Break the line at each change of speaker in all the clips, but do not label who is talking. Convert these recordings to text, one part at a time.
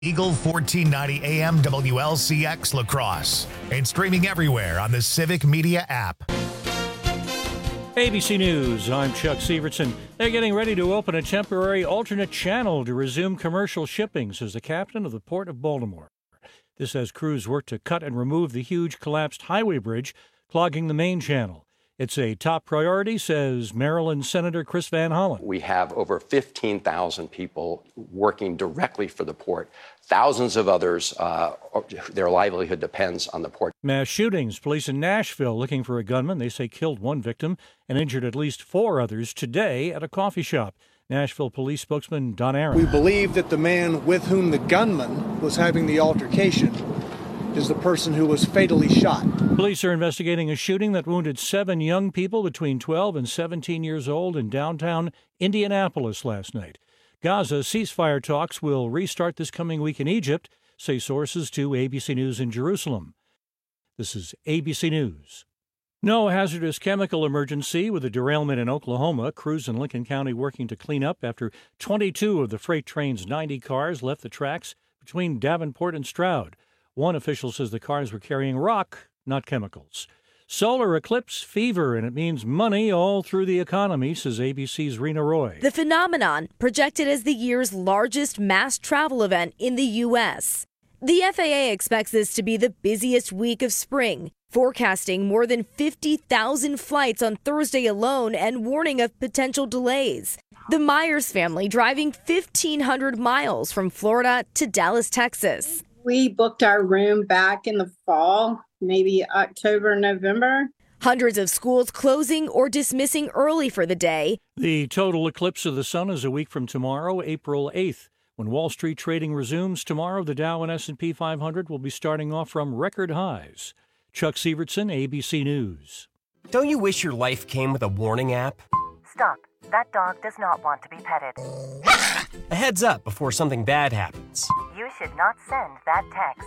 Eagle 1490 AM WLCX La Crosse and streaming everywhere on the Civic Media app.
ABC News, I'm Chuck Sievertson. They're getting ready to open a temporary alternate channel to resume commercial shipping, says the captain of the Port of Baltimore. This as crews work to cut and remove the huge collapsed highway bridge clogging the main channel. It's a top priority, says Maryland Senator Chris Van Hollen.
We have over 15,000 people working directly for the port. Thousands of others, their livelihood depends on the port.
Mass shootings. Police in Nashville looking for a gunman. They say killed one victim and injured at least 4 others today at a coffee shop. Nashville police spokesman Don Aaron.
We believe that the man with whom the gunman was having the altercation is the person who was fatally shot.
Police are investigating a shooting that wounded 7 young people between 12 and 17 years old in downtown Indianapolis last night. Gaza ceasefire talks will restart this coming week in Egypt, say sources to ABC News in Jerusalem. This is ABC News. No hazardous chemical emergency with a derailment in Oklahoma. Crews in Lincoln County working to clean up after 22 of the freight train's 90 cars left the tracks between Davenport and Stroud. One official says the cars were carrying rock, not chemicals. Solar eclipse fever, and it means money all through the economy, says ABC's Rena Roy.
The phenomenon projected as the year's largest mass travel event in the U.S. The FAA expects this to be the busiest week of spring, forecasting more than 50,000 flights on Thursday alone and warning of potential delays. The Myers family driving 1,500 miles from Florida to Dallas, Texas.
We booked our room back in the fall, maybe October, November.
Hundreds of schools closing or dismissing early for the day.
The total eclipse of the sun is a week from tomorrow, April 8th. When Wall Street trading resumes tomorrow, the Dow and S&P 500 will be starting off from record highs. Chuck Sievertson, ABC News.
Don't you wish your life came with a warning app?
Stop. That dog does not want to be petted.
A heads up before something bad happens.
You should not send that text.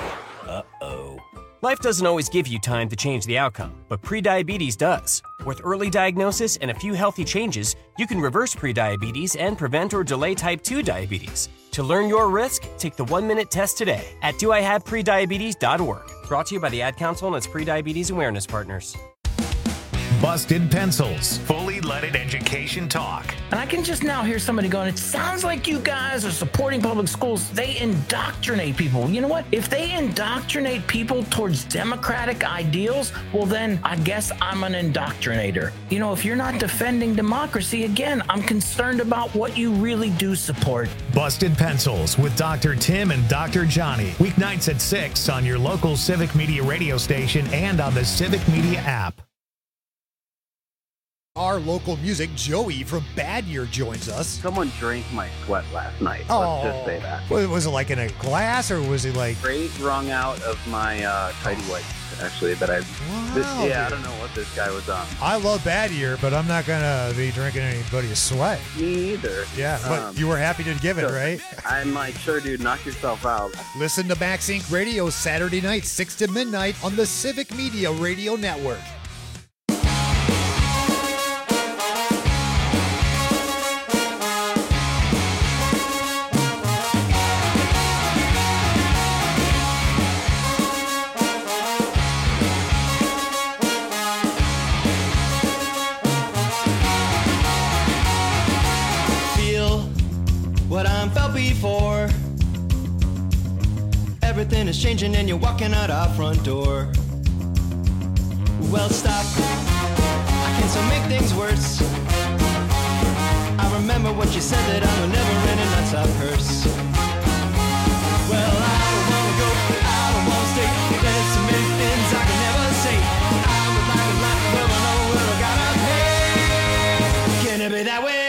Uh-oh. Life doesn't always give you time to change the outcome, but prediabetes does. With early diagnosis and a few healthy changes, you can reverse prediabetes and prevent or delay type 2 diabetes. To learn your risk, take the 1-minute test today at doihaveprediabetes.org. Brought to you by the Ad Council and its prediabetes awareness partners.
Busted Pencils, fully leaded education talk.
And I can just now hear somebody going, it sounds like you guys are supporting public schools. They indoctrinate people. You know what? If they indoctrinate people towards democratic ideals, well, then I guess I'm an indoctrinator. You know, if you're not defending democracy, again, I'm concerned about what you really do support.
Busted Pencils with Dr. Tim and Dr. Johnny. Weeknights at 6 on your local Civic Media radio station and on the Civic Media app.
Our local music, Joey from Bad Year joins us.
Someone drank my sweat last night. Let's just say that.
Was it like in a glass or was it like...
Straight wrung out of my tidy whites, actually, that I...
Wow,
I don't know what this guy was on.
I love Bad Year, but I'm not going to be drinking anybody's sweat.
Me either.
Yeah, but you were happy to give it, right?
I'm like, sure, dude, knock yourself out.
Listen to Max Inc. Radio Saturday night, 6 to midnight on the Civic Media Radio Network.
What I'm felt before. Everything is changing and you're walking out our front door. Well, stop. I can still make things worse. I remember what you said, that I'm a never-ending non-stop curse. Well, I don't wanna go, I don't wanna stay. There's so many things I can never say. I would like a life where I know where I gotta pay. Can it be that way?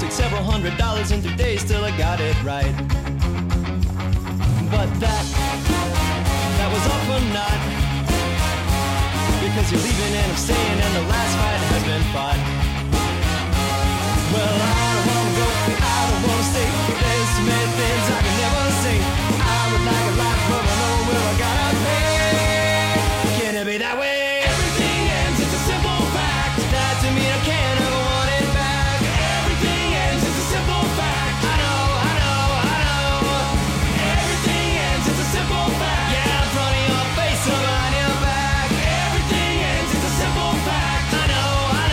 Took several $100s in 3 days till I got it right. But that was all for naught, because you're leaving and I'm staying and the last fight has been fought. Well, I don't wanna go, I don't wanna stay. There's so many things I can never say. I would like a life, but I know where I gotta pay. Can it be that way? Everything ends, it's a simple fact. That to me I can't ever want it back. Everything ends, it's a simple fact. I know. Everything ends, it's a simple fact. Yeah, in front of your face or behind your back. Everything ends, it's a simple fact. I know.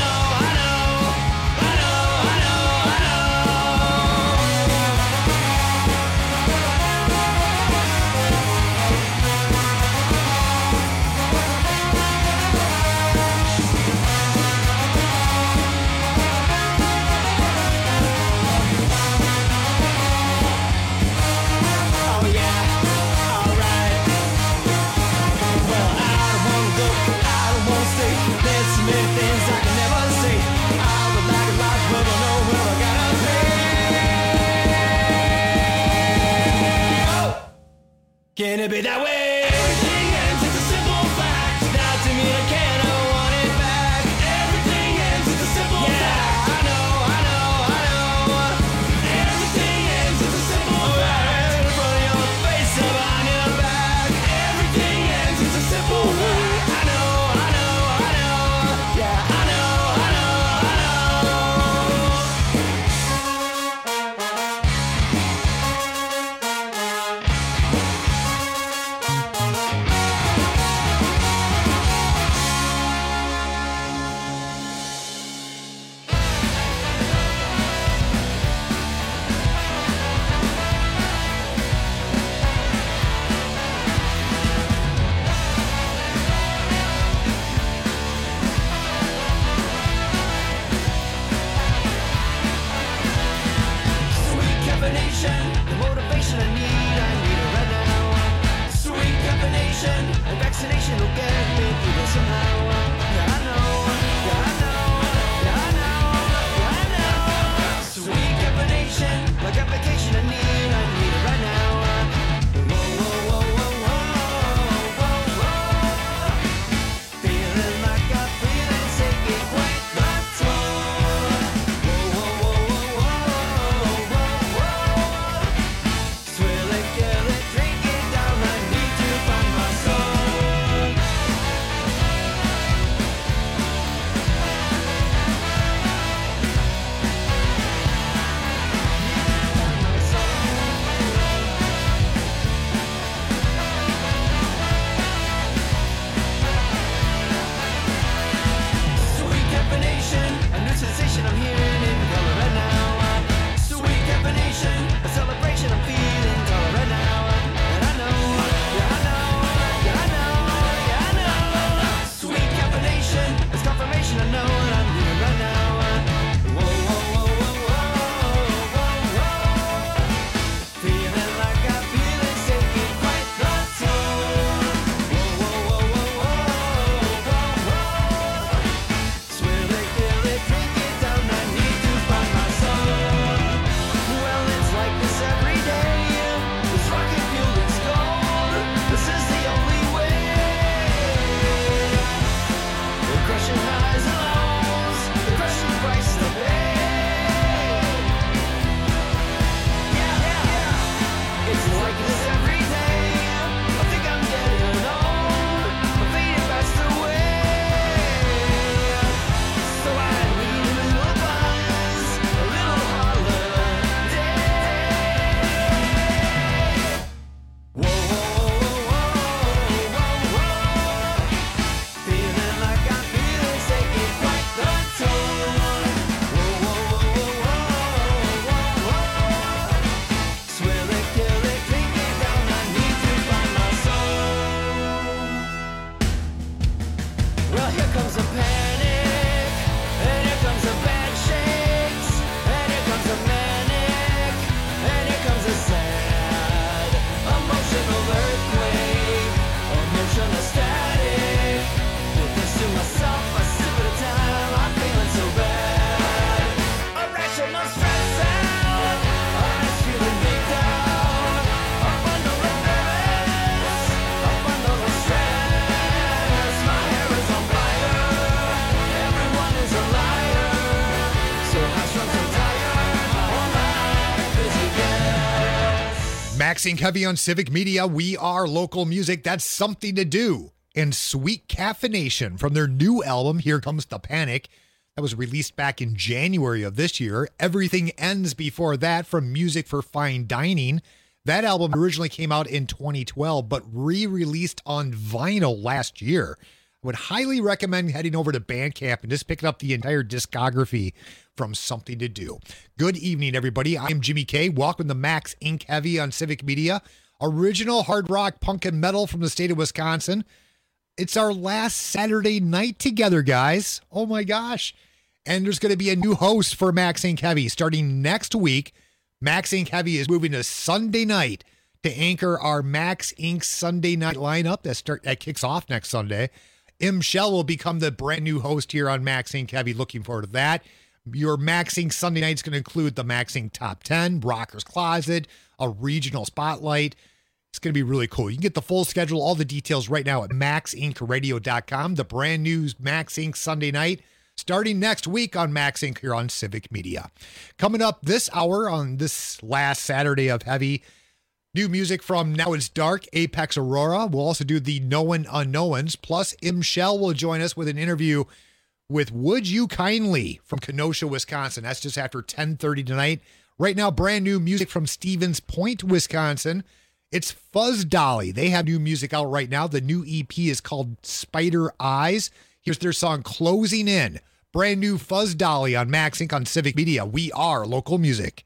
Can it be that way? Everything ends, it's a simple fact. Now to me I can't ever want it back. Everything ends, it's a simple fact. I know. Everything ends, it's a simple fact. In front of your face or behind your back. Everything ends, it's a simple fact. I know. Yeah, I know. The motivation I need it right now. Sweet combination, and vaccination will get me through this somehow. Yeah, I know. Sweet combination, like application I need it right now. Feeling like a feeling, taking quite my toll. Drinking down, I need to find my soul.
Maxing Heavy on Civic Media. We are local music. That's Something to Do. And Sweet Caffeination from their new album, Here Comes the Panic. That was released back in January of this year. Everything Ends before that from Music for Fine Dining. That album originally came out in 2012, but re-released on vinyl last year. I would highly recommend heading over to Bandcamp and just picking up the entire discography from Something to Do. Good evening, everybody. I'm Jimmy K. Welcome to Max Inc. Heavy on Civic Media. Original hard rock, punk, and metal from the state of Wisconsin. It's our last Saturday night together, guys. Oh my gosh. And there's going to be a new host for Max Inc. Heavy starting next week. Max Inc. Heavy is moving to Sunday night to anchor our Max Inc. Sunday night lineup that kicks off next Sunday. M. Shell will become the brand new host here on Max Inc. Heavy. Looking forward to that. Your Max Inc. Sunday night is going to include the Max Inc. Top 10, Rocker's Closet, a regional spotlight. It's going to be really cool. You can get the full schedule, all the details right now at maxincradio.com. The brand new Max Inc. Sunday night starting next week on Max Inc. here on Civic Media. Coming up this hour on this last Saturday of Heavy, new music from Now It's Dark, Apex Aurora. We'll also do the Known Unknowns. Plus, M. Shell will join us with an interview with Would You Kindly from Kenosha, Wisconsin. That's just after 10:30 tonight. Right now, brand new music from Stevens Point, Wisconsin. It's Fuzz Dolly. They have new music out right now. The new EP is called Spider Eyes. Here's their song Closing In. Brand new Fuzz Dolly on Max Inc. on Civic Media. We are local music.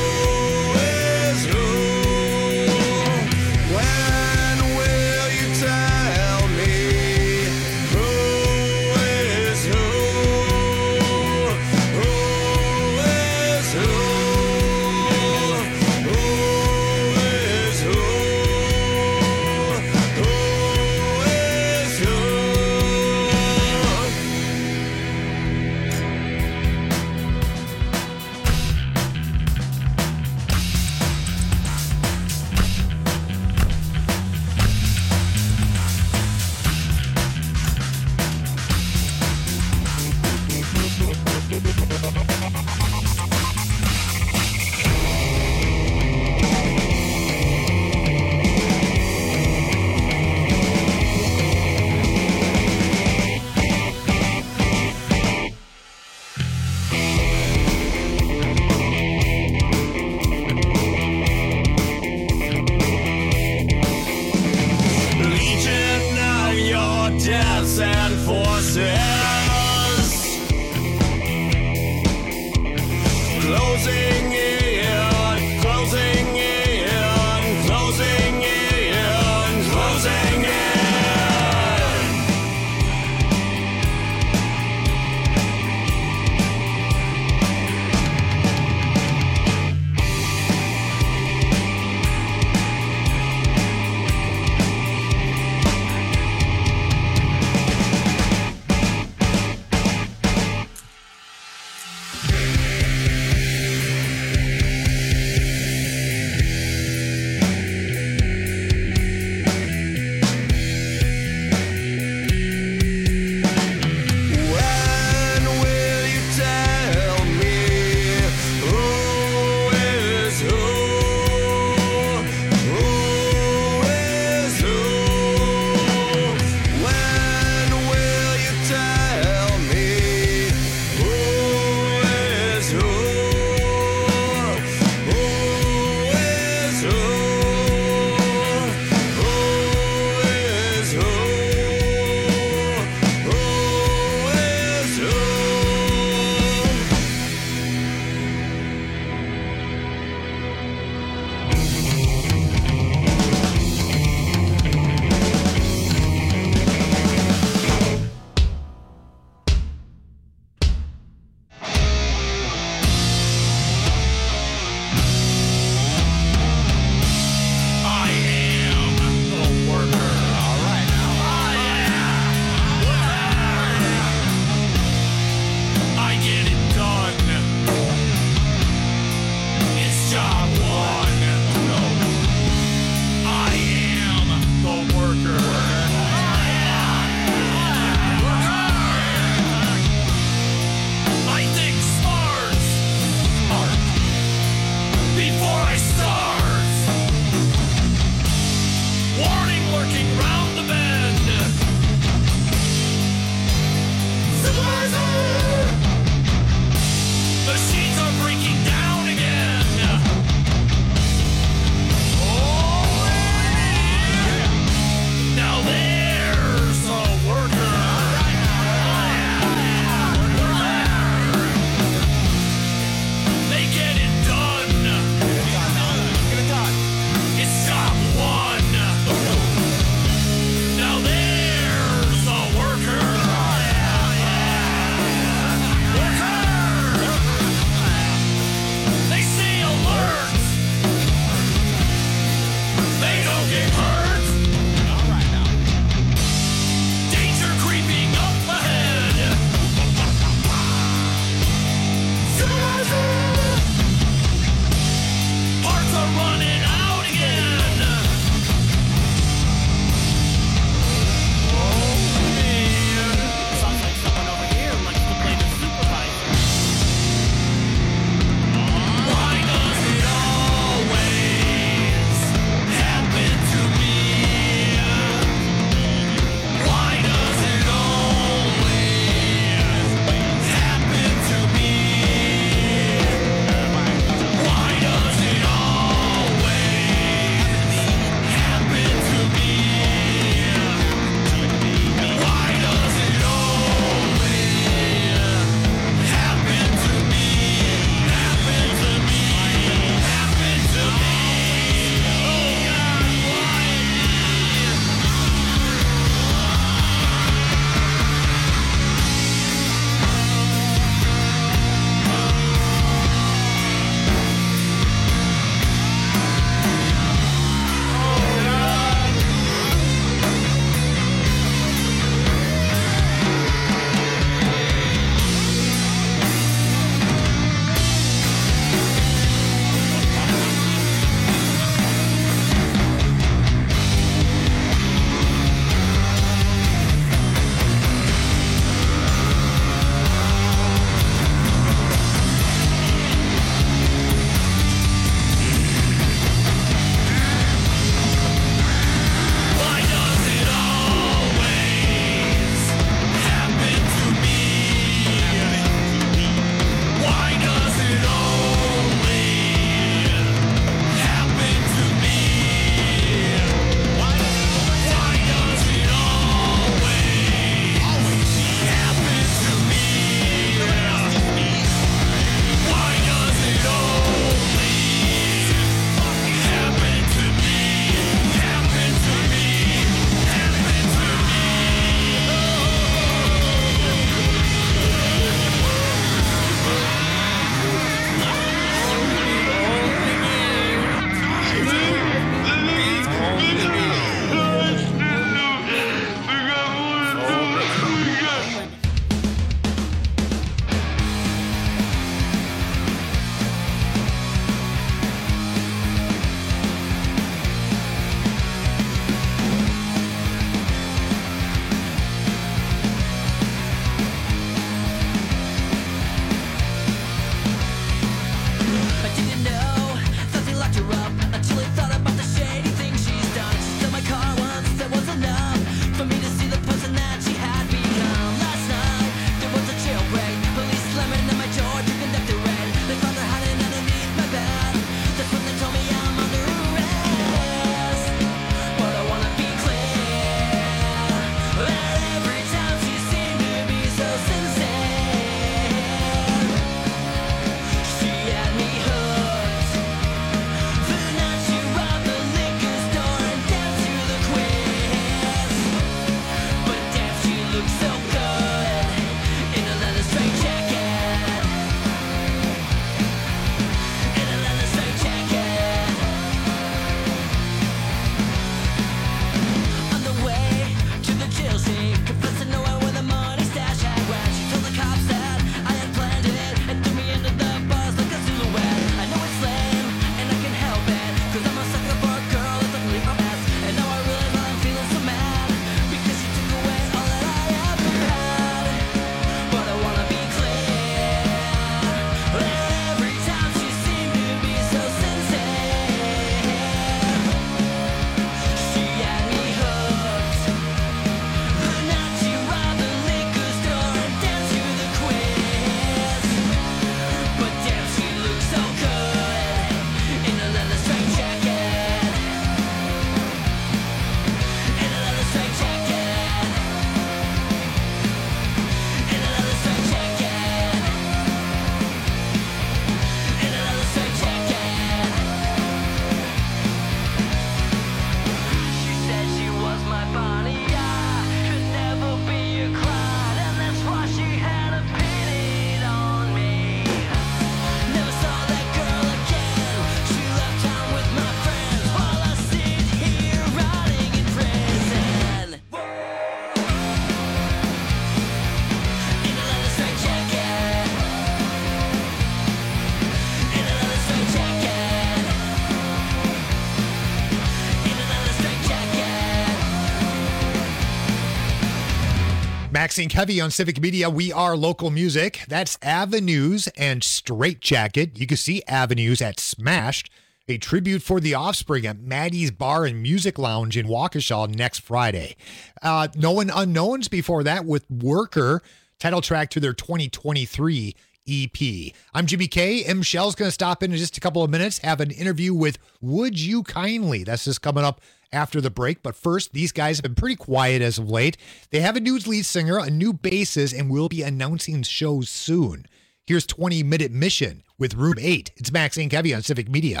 Max and Kevy on Civic Media. We are local music. That's Avenues and Straight Jacket. You can see Avenues at Smashed, a tribute for The Offspring at Maddie's Bar and Music Lounge in Waukesha next Friday. Known Unknowns before that with Worker, title track to their 2023 EP. I'm Jimmy K. M. Shell's going to stop in just a couple of minutes, have an interview with Would You Kindly. That's just coming up after the break. But first, these guys have been pretty quiet as of late. They have a new lead singer, a new bassist, and will be announcing shows soon. Here's 20-Minute Mission with Room 8. It's Max and Kevy on Civic Media.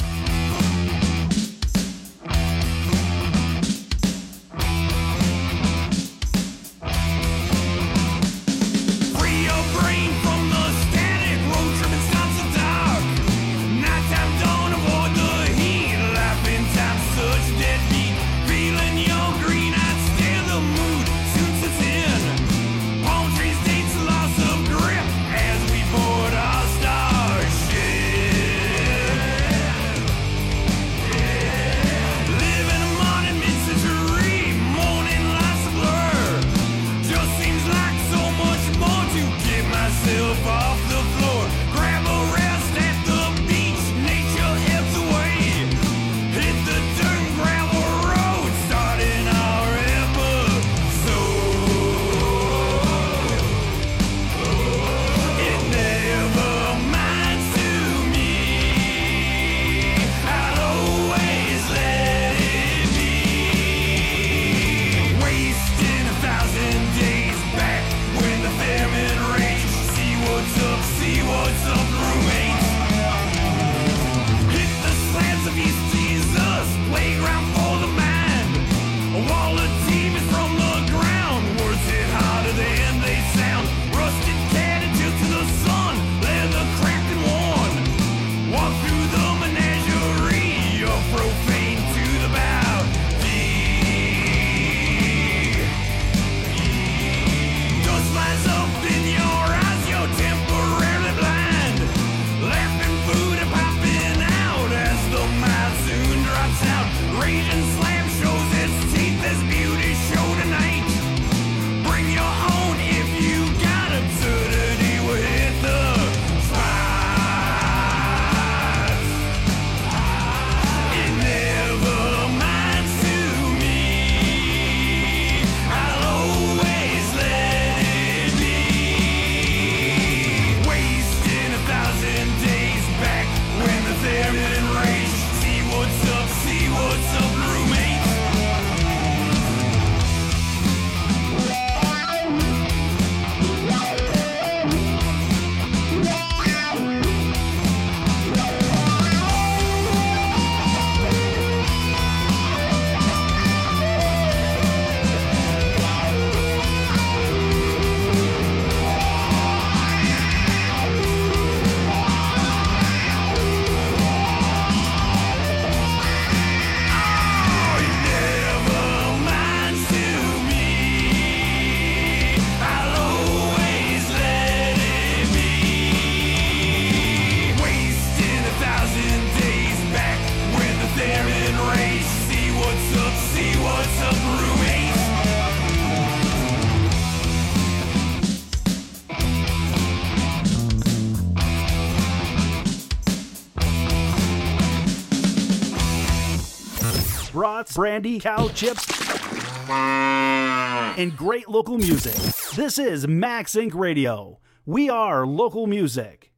Brats, brandy, cow chips, and great local music. This is Max Inc. Radio. We are local music.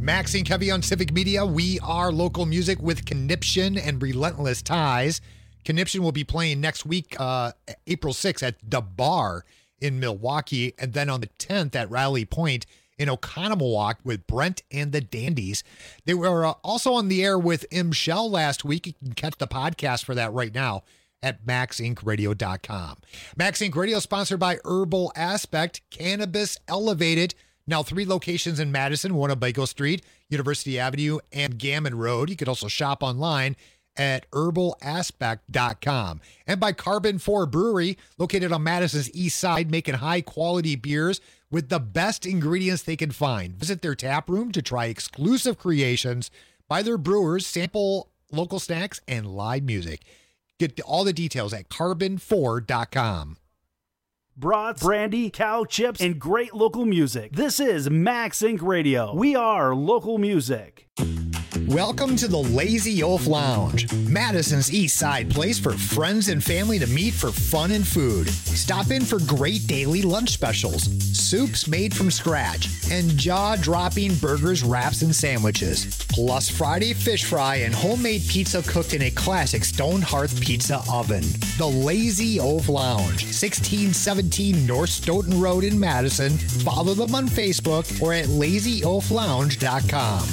Max and Kevy on Civic Media. We are local music with Conniption and Relentless Ties. Conniption will be playing next week, April 6th at The Bar in Milwaukee, and then on the 10th at Rally Point in Oconomowoc with Brent and the Dandies. They were also on the air with M. Shell last week. You can catch the podcast for that right now at maxincradio.com. Max Inc. Radio sponsored by Herbal Aspect, Cannabis Elevated. Now 3 locations in Madison, one on Baco Street, University Avenue, and Gammon Road. You could also shop online at herbalaspect.com. And by Carbon 4 Brewery, located on Madison's east side, making high-quality beers with the best ingredients they can find. Visit their tap room to try exclusive creations by their brewers, sample local snacks, and live music. Get all the details at carbon4.com.
Brats, brandy, cow chips, and great local music. This is Max Inc. Radio. We are local music.
Welcome to the Lazy Oaf Lounge, Madison's East Side place for friends and family to meet for fun and food. Stop in for great daily lunch specials, soups made from scratch, and jaw-dropping burgers, wraps, and sandwiches. Plus Friday fish fry and homemade pizza cooked in a classic stone hearth pizza oven. The Lazy Oaf Lounge, 1617 North Stoughton Road in Madison. Follow them on Facebook or at lazyoaflounge.com.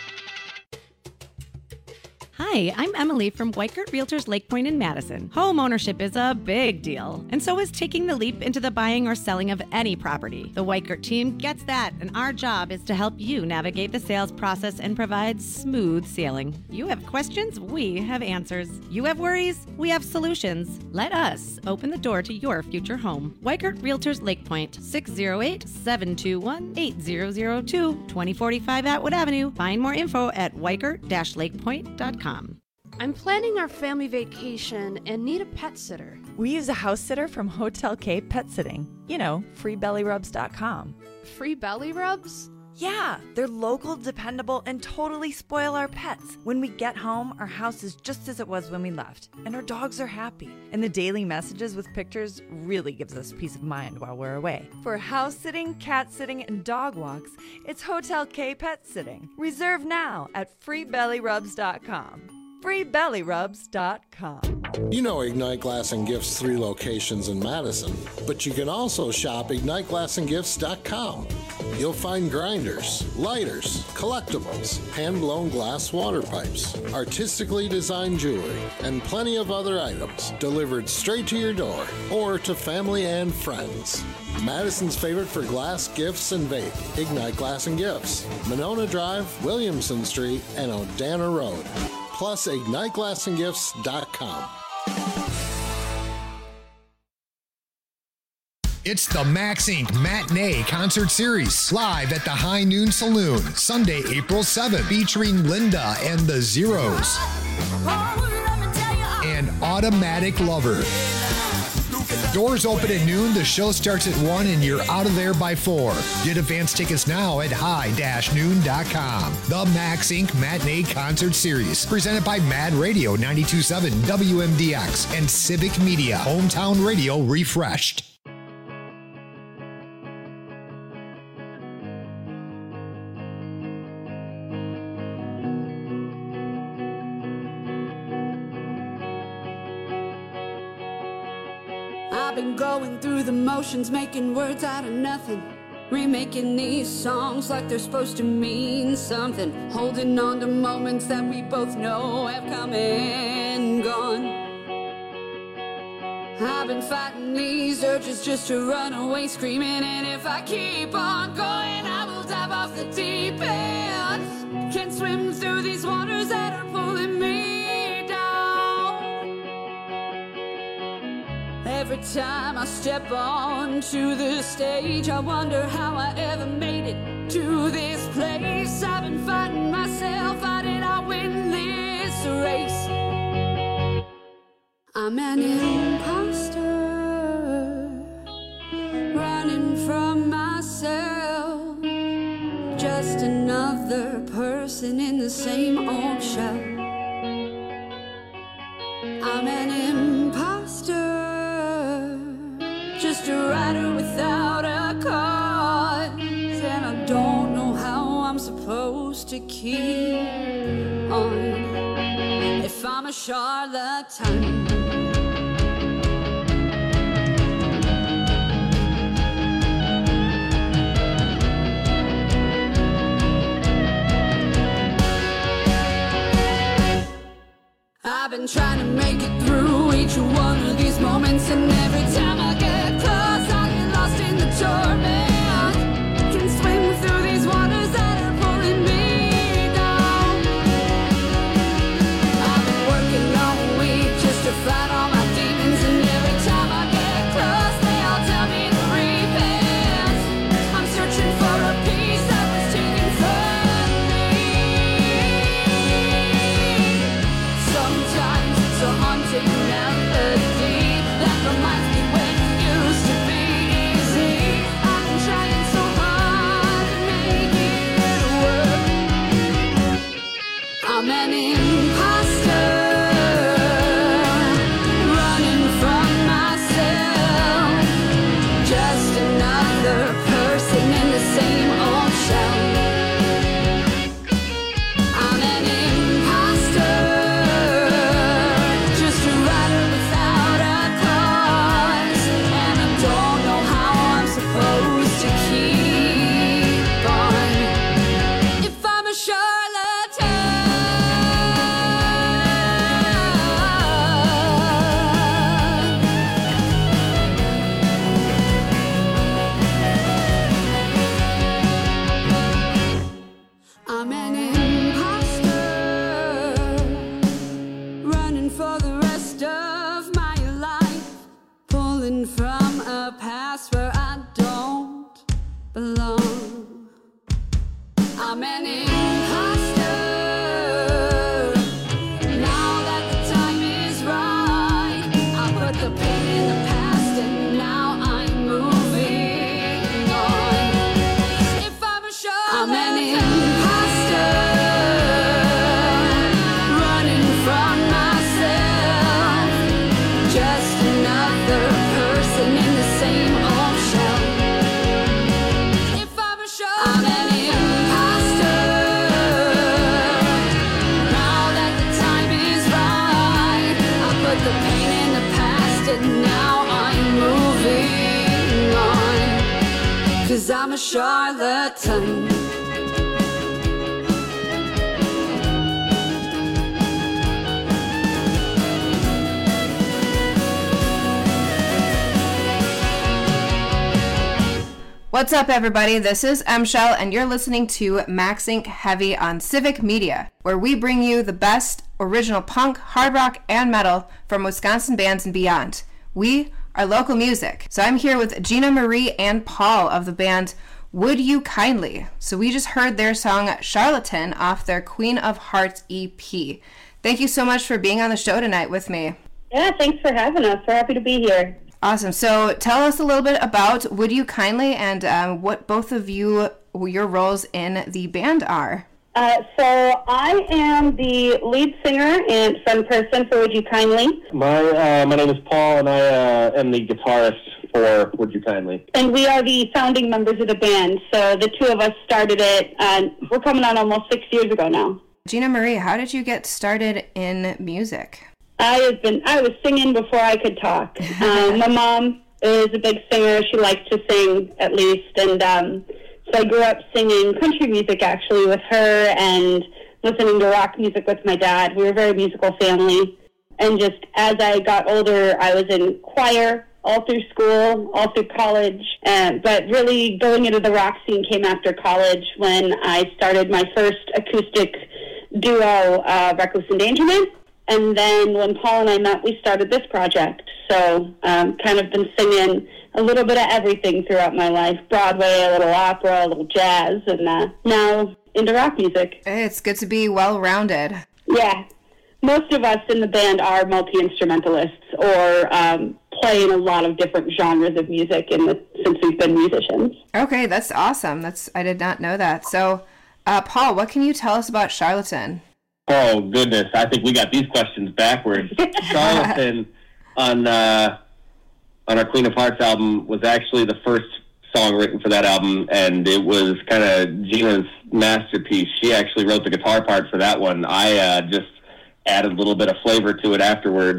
Hi, I'm Emily from Weikert Realtors Lake Point in Madison. Home ownership is a big deal, and so is taking the leap into the buying or selling of any property. The Weikert team gets that, and our job is to help you navigate the sales process and provide smooth sailing. You have questions, we have answers. You have worries, we have solutions. Let us open the door to your future home. Weikert Realtors Lake Point, 608-721-8002, 2045 Atwood Avenue. Find more info at weikert-lakepoint.com.
I'm planning our family vacation and need a pet sitter.
We use a house sitter from Hotel K Pet Sitting. You know, freebellyrubs.com.
Free belly rubs?
Yeah, they're local, dependable, and totally spoil our pets. When we get home, our house is just as it was when we left, and our dogs are happy. And the daily messages with pictures really gives us peace of mind while we're away. For house sitting, cat sitting, and dog walks, it's Hotel K Pet Sitting. Reserve now at freebellyrubs.com. freebellyrubs.com.
You know Ignite Glass and Gifts 3 locations in Madison, but you can also shop IgniteGlassandGifts.com. You'll find grinders, lighters, collectibles, hand-blown glass water pipes, artistically designed jewelry, and plenty of other items delivered straight to your door or to family and friends. Madison's favorite for glass, gifts, and vape, Ignite Glass and Gifts, Monona Drive, Williamson Street, and Odana Road. Plus, IgniteGlassandGifts.com.
It's the Max Inc. Matinee Concert Series, live at the High Noon Saloon, Sunday, April 7th, featuring Linda and the Zeros and Automatic Lover. Doors open at noon, the show starts at 1, and you're out of there by 4. Get advance tickets now at high-noon.com. The Max Inc. Matinee Concert Series, presented by Mad Radio 92.7 WMDX and Civic Media, Hometown Radio refreshed.
I've been going through the motions, making words out of nothing, remaking these songs like they're supposed to mean something, holding on to moments that we both know have come and gone. I've been fighting these urges just to run away screaming, and if I keep on going I will dive off the deep end. Can't swim through these waters that are pulling me down. Every time I step onto the stage, I wonder how I ever made it to this place. I've been fighting myself, how did I win this race? I'm an imposter, running from myself, just another person in the same old show. I'm an imposter, just a writer without a cause, and I don't know how I'm supposed to to keep on if I'm a charlatan? I've been trying to make it through each one of these moments, and every time I get close, I get lost in the torment. Can swim through these waters that are pulling me down. I've been working all week just to fight all my demons, and every time I get close, they all tell me to repent. I'm searching for a piece that was taken from me. Sometimes it's a haunting melody that reminds me when it used to be easy. I've been trying so hard to make it work. I'm an imposter, running from myself. Just another person in the same old shell. I'm an imposter, just a writer without a cause, and I don't know how I'm supposed to keep on if I'm a charlatan. I'm an imposter, running for the rest of my life, pulling from a past where I don't belong. I'm an imposter, now that the time is right. I put the pain in the past and now I'm moving on. If I'm a charlatan, I'm an imposter, running from myself. Just another person in the same old shell. If I'm a charlatan, I'm an imposter, now that the time is right. I put the pain in the past and now I'm moving on. 'Cause I'm a charlatan.
What's up, everybody? This is M-Shell, and you're listening to Maxing Heavy on Civic Media, where we bring you the best original punk, hard rock, and metal from Wisconsin bands and beyond. We are local music. So I'm here with Gina Marie and Paul of the band Would You Kindly. So we just heard their song Charlatan off their Queen of Hearts EP. Thank you so much for being on the show tonight with me.
Yeah, thanks for having us. We're happy to be here.
Awesome. So tell us a little bit about Would You Kindly and what both of you, your roles in the band are.
So I am the lead singer and front person for Would You Kindly.
My name is Paul, and I am the guitarist for Would You Kindly.
And we are the founding members of the band. So the two of us started it, we're coming on almost 6 years ago now.
Gina Marie, how did you get started in music?
I was singing before I could talk. My mom is a big singer. She likes to sing, at least. And so I grew up singing country music, actually, with her and listening to rock music with my dad. We were a very musical family. And just as I got older, I was in choir all through school, all through college. But really going into the rock scene came after college when I started my first acoustic duo, Reckless Endangerment. And then when Paul and I met, we started this project. So kind of been singing a little bit of everything throughout my life. Broadway, a little opera, a little jazz, and now into rock music.
It's good to be well-rounded.
Yeah. Most of us in the band are multi-instrumentalists or play in a lot of different genres of music since we've been musicians.
Okay, that's awesome. I did not know that. So, Paul, what can you tell us about Charlatan?
Oh, goodness. I think we got these questions backwards. Charlatan on our Queen of Hearts album was actually the first song written for that album, and it was kind of Gina's masterpiece. She actually wrote the guitar part for that one. I just added a little bit of flavor to it afterwards,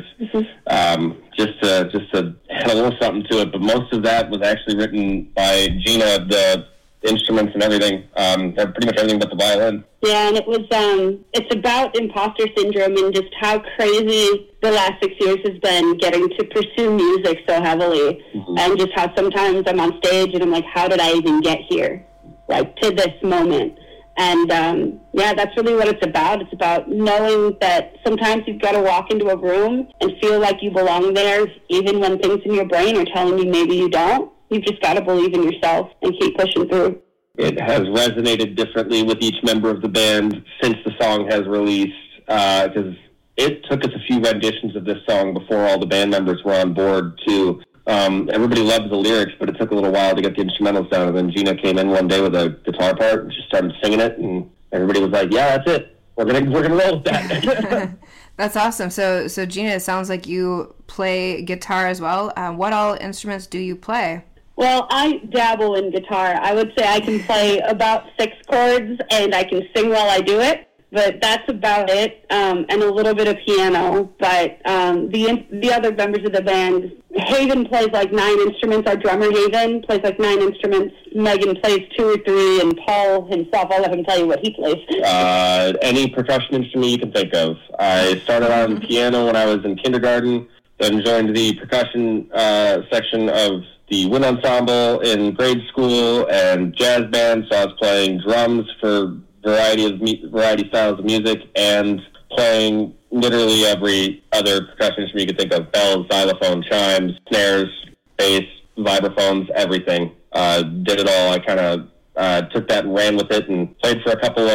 just to add a little something to it. But most of that was actually written by Gina, the instruments and everything, pretty much everything but the violin.
Yeah, and it was, it's about imposter syndrome and just how crazy the last 6 years has been getting to pursue music so heavily, and just how sometimes I'm on stage and I'm like, how did I even get here? Like, to this moment. And, yeah, that's really what it's about. It's about knowing that sometimes you've got to walk into a room and feel like you belong there, even when things in your brain are telling you maybe you don't. You've just got to believe in yourself and keep pushing through.
It has resonated differently with each member of the band since the song has released, because it took us a few renditions of this song before all the band members were on board, too. Everybody loves the lyrics, but it took a little while to get the instrumentals down, and then Gina came in one day with a guitar part and just started singing it, and everybody was like, yeah, that's it. We're gonna roll with that.
That's awesome. So Gina, it sounds like you play guitar as well. What all instruments do you play?
Well, I dabble in guitar. I would say I can play about 6 chords, and I can sing while I do it. But that's about it, and a little bit of piano. But the other members of the band, Haven plays like 9 instruments. Our drummer, Haven, plays like 9 instruments. Megan plays 2 or 3, and Paul himself, I'll let him tell you what he plays.
Any percussion instrument you can think of. I started on piano when I was in kindergarten, then joined the percussion section of the wind ensemble in grade school and jazz band, so I was playing drums for variety styles of music and playing literally every other percussion instrument you could think of: bells, xylophone, chimes, snares, bass, vibraphones, everything. Did it all. I kind of took that and ran with it and played for a couple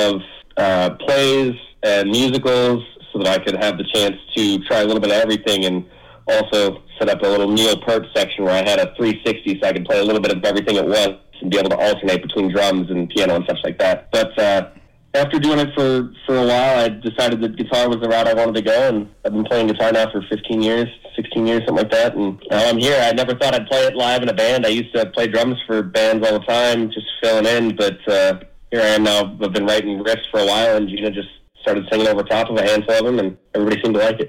of plays and musicals so that I could have the chance to try a little bit of everything, and also set up a little Neil Peart section where I had a 360 so I could play a little bit of everything at once and be able to alternate between drums and piano and such like that. But after doing it for a while, I decided that guitar was the route I wanted to go, and I've been playing guitar now for 15 years, 16 years, something like that, and now I'm here. I never thought I'd play it live in a band. I used to play drums for bands all the time, just filling in, but here I am now. I've been writing riffs for a while, and Gina just started singing over top of a handful of them, and everybody seemed to like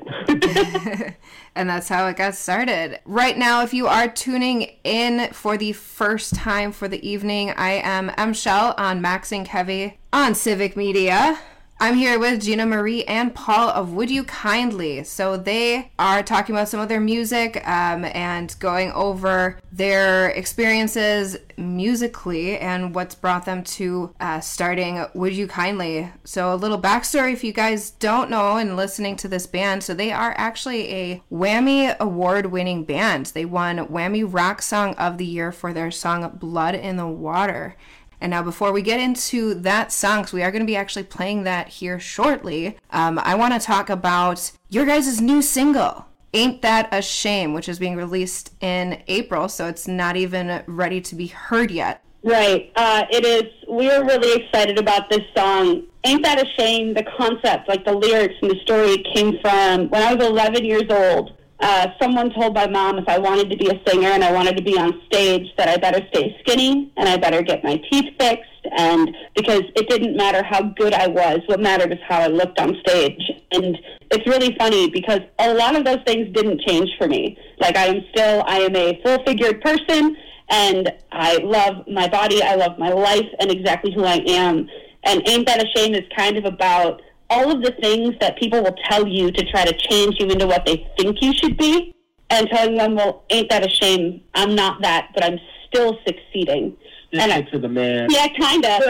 it.
And that's how it got started. Right now, if you are tuning in for the first time for the evening, I am M. Shell on Maxing Heavy on Civic Media. I'm here with Gina Marie and Paul of Would You Kindly. So they are talking about some of their music and going over their experiences musically and what's brought them to starting Would You Kindly. So a little backstory if you guys don't know and listening to this band. So they are actually a Whammy award-winning band. They won Whammy Rock Song of the Year for their song Blood in the Water. And now before we get into that song, because we are going to be actually playing that here shortly, I want to talk about your guys' new single, Ain't That a Shame, which is being released in April, so it's not even ready to be heard yet.
Right. It is. We're really excited about this song. Ain't That a Shame, the concept, like the lyrics and the story came from when I was 11 years old. Someone told my mom if I wanted to be a singer and I wanted to be on stage that I better stay skinny and I better get my teeth fixed, and because it didn't matter how good I was, what mattered was how I looked on stage. And it's really funny because a lot of those things didn't change for me. Like I am a full-figured person, and I love my body, I love my life and exactly who I am. And Ain't That a Shame is kind of about all of the things that people will tell you to try to change you into what they think you should be, and telling them, well, ain't that a shame? I'm not that, but I'm still succeeding.
And to the man.
Yeah, kind of.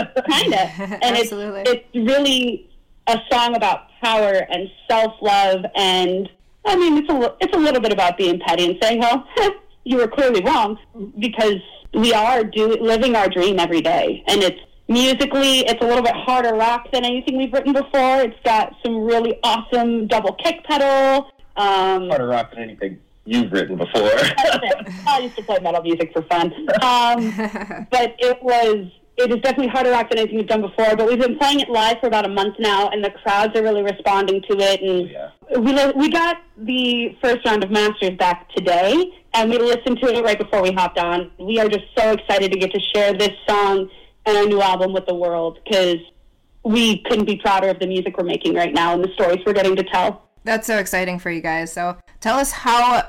And it's really a song about power and self-love, and I mean, it's a little bit about being petty and saying, well, you were clearly wrong, because we are living our dream every day, and it's musically, it's a little bit harder rock than anything we've written before. It's got some really awesome double kick pedal.
Harder rock than anything you've written before.
I used to play metal music for fun. But it is definitely harder rock than anything we've done before. But we've been playing it live for about a month now, and the crowds are really responding to it. And we got the first round of masters back today, and we listened to it right before we hopped on. We are just so excited to get to share this song and our new album with the world, because we couldn't be prouder of the music we're making right now and the stories we're getting to tell.
That's so exciting for you guys. So tell us how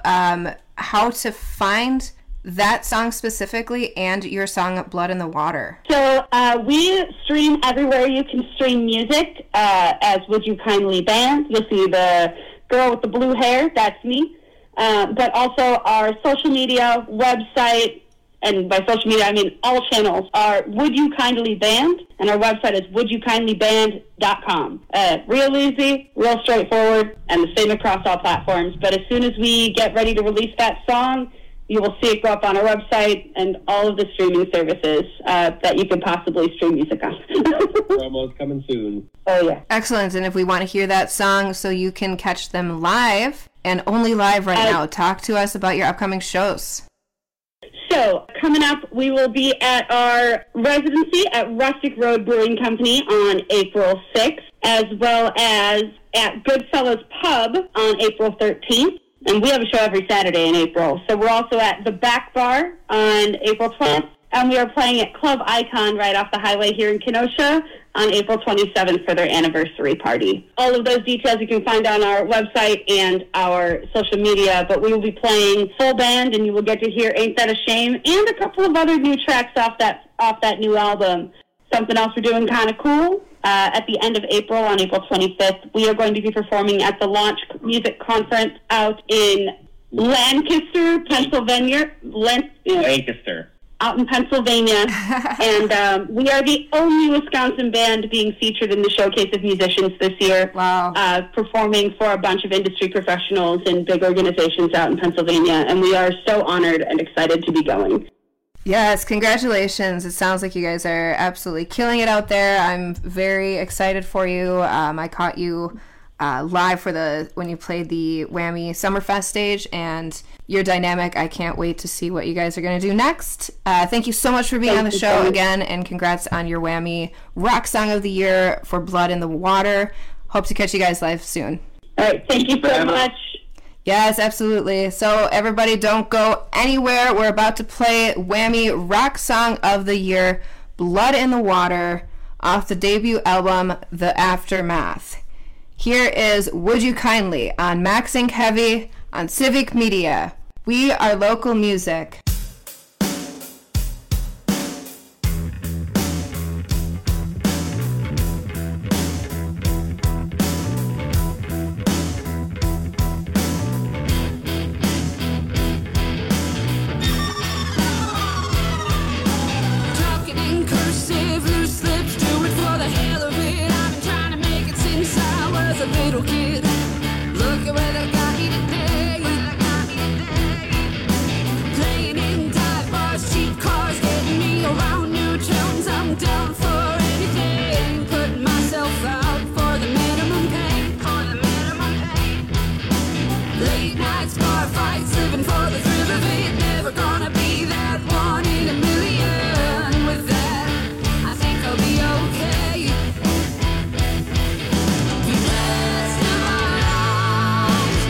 to find that song specifically and your song Blood in the Water.
So we stream everywhere you can stream music as Would You Kindly Band. You'll see the girl with the blue hair, that's me. But also our social media, website, and by social media I mean all channels, are Would You Kindly Band, and our website is wouldyoukindlyband.com. Real easy, real straightforward, and the same across all platforms. But as soon as we get ready to release that song, you will see it go up on our website and all of the streaming services that you could possibly stream music on.
Promo's coming soon.
Oh, yeah.
Excellent. And if we want to hear that song so you can catch them live, and only live right now, talk to us about your upcoming shows.
So, coming up, we will be at our residency at Rustic Road Brewing Company on April 6th, as well as at Goodfellas Pub on April 13th. And we have a show every Saturday in April. So we're also at the Back Bar on April 12th. And we are playing at Club Icon right off the highway here in Kenosha on April 27th for their anniversary party. All of those details you can find on our website and our social media. But we will be playing full band, and you will get to hear Ain't That a Shame and a couple of other new tracks off that new album. Something else we're doing kind of cool. At the end of April, on April 25th, we are going to be performing at the Launch Music Conference out in Lancaster, Pennsylvania.
Lancaster.
Out in Pennsylvania. And we are the only Wisconsin band being featured in the Showcase of Musicians this year.
Wow.
Performing for a bunch of industry professionals and big organizations out in Pennsylvania. And we are so honored and excited to be going.
Yes, congratulations. It sounds like you guys are absolutely killing it out there. I'm very excited for you. I caught you live for when you played the Whammy Summerfest stage, and your dynamic. I can't wait to see what you guys are going to do next. Thank you so much for being on the show again, and congrats on your Whammy Rock Song of the Year for Blood in the Water. Hope to catch you guys live soon.
All right, thank you so much.
Yes, absolutely. So everybody don't go anywhere. We're about to play Whammy Rock Song of the Year, Blood in the Water, off the debut album, The Aftermath. Here is Would You Kindly on Max Inc. Heavy on Civic Media. We are local music.
Little kid, look at where they got me today. Playing in dive bars, cheap cars, getting me around new tunes. I'm down for anything, putting myself out for the minimum pay. Late nights, bar fights, living for the thrill of it. Never gonna be that one in a million. With that, I think I'll be okay.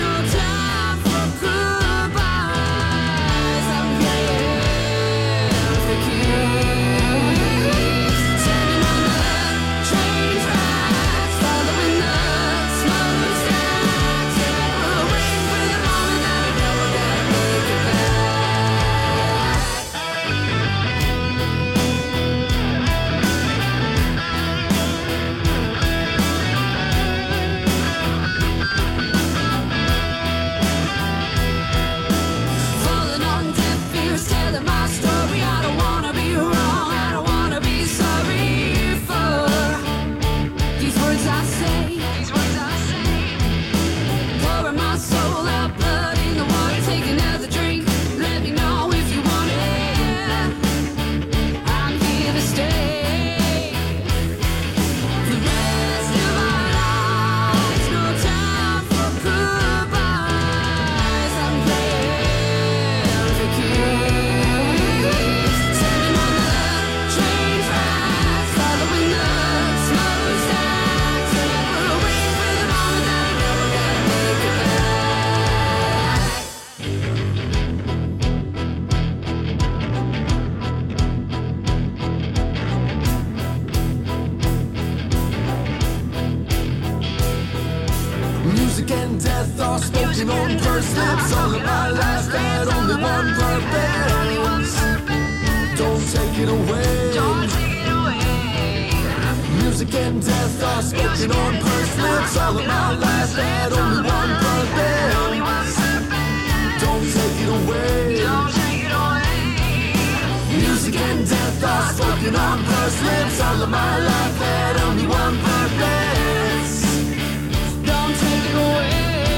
and death are spoken on pursed lips. All of my life had only one purpose. Don't take it away. Don't take it away. Music and death are spoken on pursed lips. All of my life had only one purpose. Don't take it away. Don't take it away. Music and death are spoken on pursed lips. All of my life had only one purpose. Don't take it away.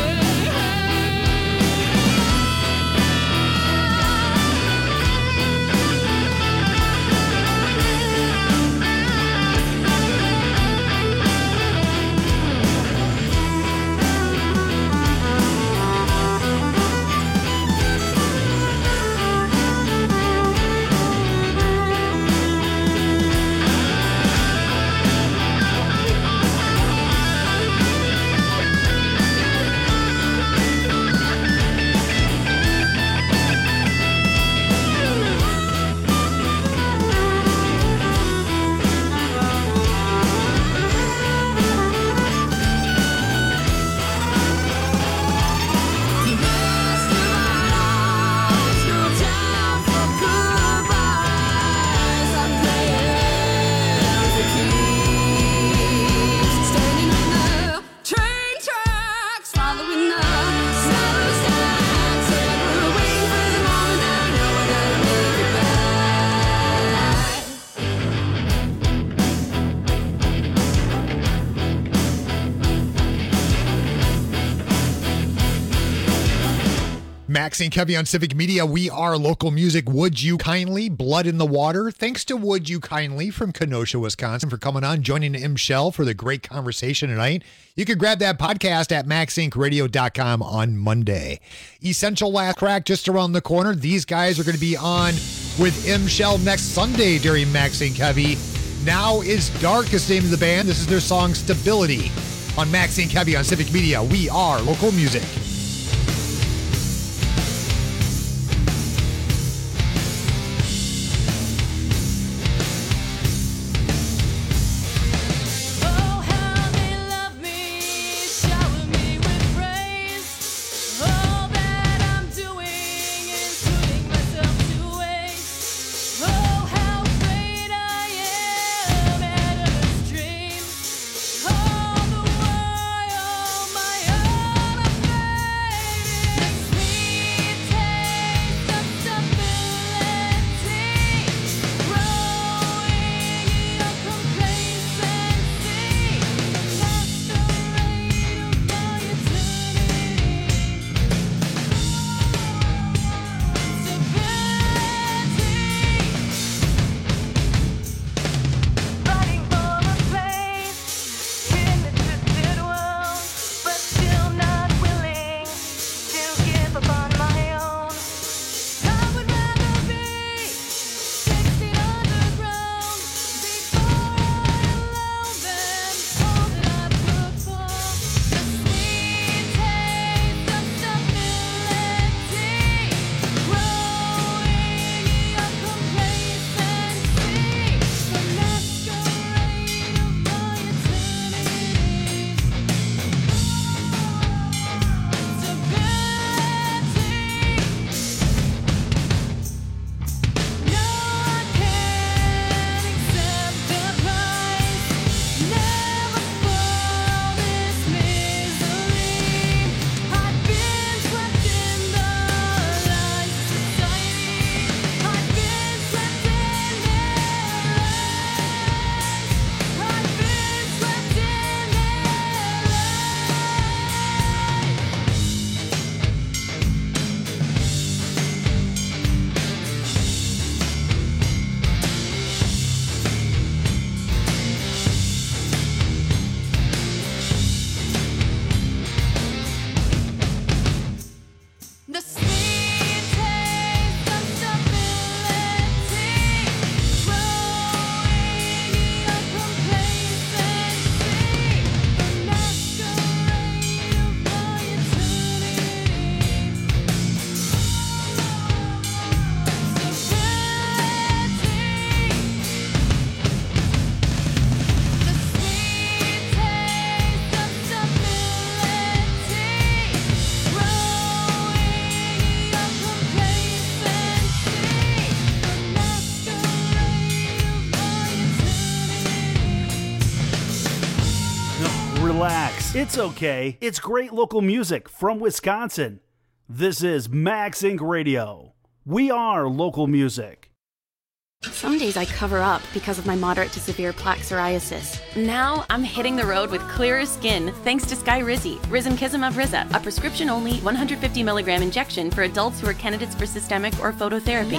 Max and Kevy on Civic Media. We are local music. Would You Kindly, Blood in the Water. Thanks to Would You Kindly from Kenosha, Wisconsin for coming on, joining M. Shell for the great conversation tonight. You can grab that podcast at maxincradio.com on Monday. Essential Last Track just around the corner. These guys are going to be on with M. Shell next Sunday during Max and Kevy. Now is Dark is the name of the band. This is their song Stability on Max and Kevy on Civic Media. We are local music.
Oh, my
relax. It's okay. It's great local music from Wisconsin. This is Max Inc. Radio. We are local music.
Some days I cover up because of my moderate to severe plaque psoriasis. Now I'm hitting the road with clearer skin thanks to Skyrizi, Risankizumab Riza, a prescription-only 150 milligram injection for adults who are candidates for systemic or phototherapy.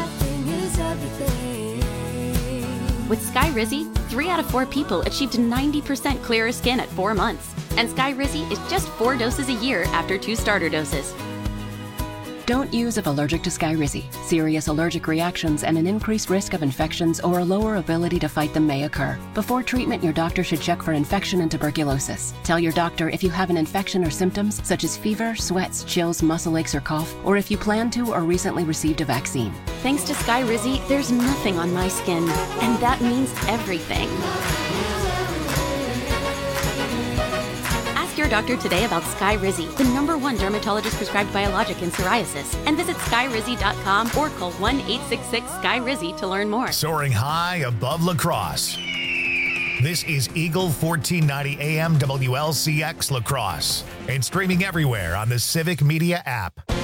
With Skyrizi, 3 out of 4 people achieved 90% clearer skin at 4 months. And Skyrizi is just 4 doses a year after 2 starter doses.
Don't use if allergic to Skyrizi. Serious allergic reactions and an increased risk of infections or a lower ability to fight them may occur. Before treatment, your doctor should check for infection and tuberculosis. Tell your doctor if you have an infection or symptoms such as fever, sweats, chills, muscle aches, or cough, or if you plan to or recently received a vaccine.
Thanks to Skyrizi, there's nothing on my skin, and that means everything. Ask your doctor today about Skyrizi, the #1 dermatologist prescribed biologic in psoriasis, and visit skyrizi.com or call 1-866-SKY-RIZZI to learn more.
Soaring high above La Crosse. This is Eagle 1490 AM WLCX La Crosse and streaming everywhere on the Civic Media app.